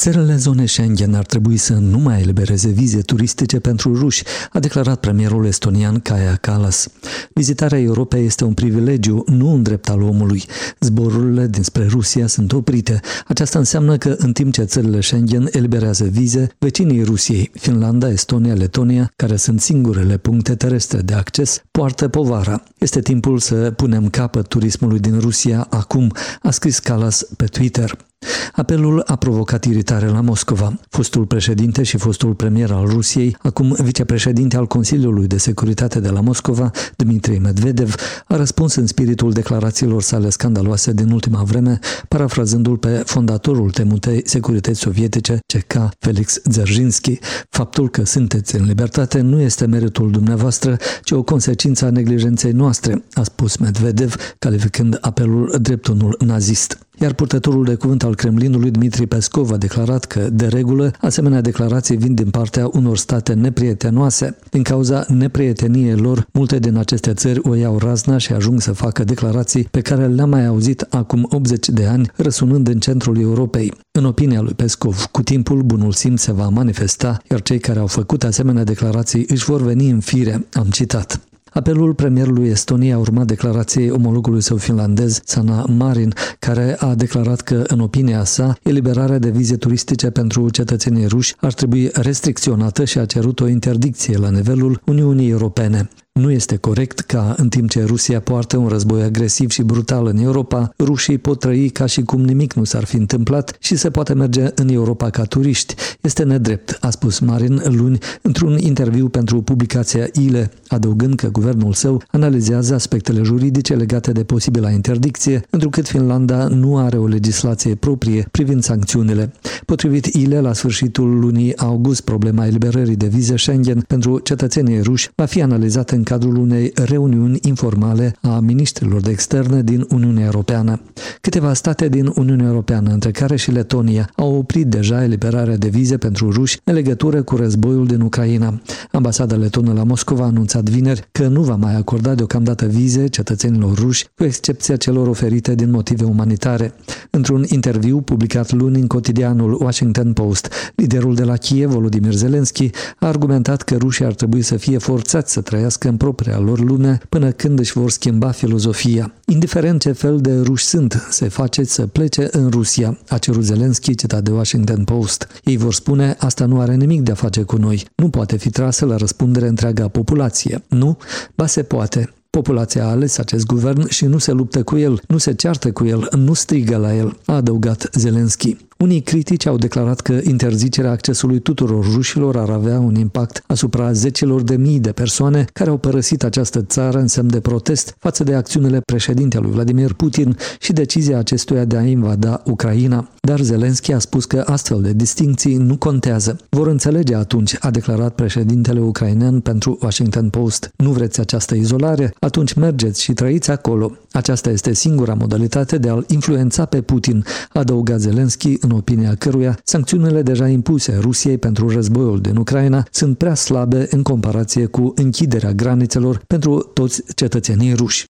Țările zonei Schengen ar trebui să nu mai elibereze vize turistice pentru ruși, a declarat premierul estonian Kaja Kallas. Vizitarea Europei este un privilegiu, nu un drept al omului. Zborurile dinspre Rusia sunt oprite. Aceasta înseamnă că în timp ce țările Schengen eliberează vize, vecinii Rusiei, Finlanda, Estonia, Letonia, care sunt singurele puncte terestre de acces, poartă povara. Este timpul să punem capăt turismului din Rusia acum, a scris Kallas pe Twitter. Apelul a provocat iritare la Moscova. Fostul președinte și fostul premier al Rusiei, acum vicepreședinte al Consiliului de Securitate de la Moscova, Dmitry Medvedev, a răspuns în spiritul declarațiilor sale scandaloase din ultima vreme, parafrazându-l pe fondatorul temutei securități sovietice, CK, Felix Dzerzhinsky. Faptul că sunteți în libertate nu este meritul dumneavoastră, ci o consecință a neglijenței noastre, a spus Medvedev, calificând apelul drept unul nazist. Iar purtătorul de cuvânt al Kremlinului, Dmitri Peskov, a declarat că, de regulă, asemenea declarații vin din partea unor state neprietenoase. Din cauza neprieteniei lor, multe din aceste țări o iau razna și ajung să facă declarații pe care le-am mai auzit acum 80 de ani, răsunând în centrul Europei. În opinia lui Peskov, cu timpul bunul simț se va manifesta, iar cei care au făcut asemenea declarații își vor veni în fire, am citat. Apelul premierului Estoniei a urmat declarației omologului său finlandez, Sanna Marin, care a declarat că, în opinia sa, eliberarea de vize turistice pentru cetățenii ruși ar trebui restricționată și a cerut o interdicție la nivelul Uniunii Europene. Nu este corect ca, în timp ce Rusia poartă un război agresiv și brutal în Europa, rușii pot trăi ca și cum nimic nu s-ar fi întâmplat și se poate merge în Europa ca turiști. Este nedrept, a spus Marin luni într-un interviu pentru publicația ILE, adăugând că guvernul său analizează aspectele juridice legate de posibila interdicție, întrucât Finlanda nu are o legislație proprie privind sancțiunile. Potrivit ILE, la sfârșitul lunii august, problema eliberării de vize Schengen pentru cetățenii ruși va fi analizată în cadrul unei reuniuni informale a miniștrilor de externe din Uniunea Europeană. Câteva state din Uniunea Europeană, între care și Letonia, au oprit deja eliberarea de vize pentru ruși în legătură cu războiul din Ucraina. Ambasada letonă la Moscova a anunțat vineri că nu va mai acorda deocamdată vize cetățenilor ruși, cu excepția celor oferite din motive umanitare. Într-un interviu publicat luni în cotidianul Washington Post, liderul de la Kiev, Volodymyr Zelensky, a argumentat că rușii ar trebui să fie forțați să trăiască în propria lor lume până când își vor schimba filozofia. Indiferent ce fel de ruși sunt, se face să plece în Rusia, a cerut Zelensky, citat de Washington Post. Ei vor spune, asta nu are nimic de a face cu noi. Nu poate fi trasă la răspundere întreaga populație. Nu? Ba se poate. Populația a ales acest guvern și nu se luptă cu el, nu se ceartă cu el, nu strigă la el, a adăugat Zelensky. Unii critici au declarat că interzicerea accesului tuturor rușilor ar avea un impact asupra zecilor de mii de persoane care au părăsit această țară în semn de protest față de acțiunile președintelui Vladimir Putin și decizia acestuia de a invada Ucraina. Dar Zelensky a spus că astfel de distincții nu contează. Vor înțelege atunci, a declarat președintele ucrainean pentru Washington Post. Nu vreți această izolare? Atunci mergeți și trăiți acolo. Aceasta este singura modalitate de a-l influența pe Putin, a adăugat Zelensky, în opinia căruia sancțiunile deja impuse Rusiei pentru războiul din Ucraina sunt prea slabe în comparație cu închiderea granițelor pentru toți cetățenii ruși.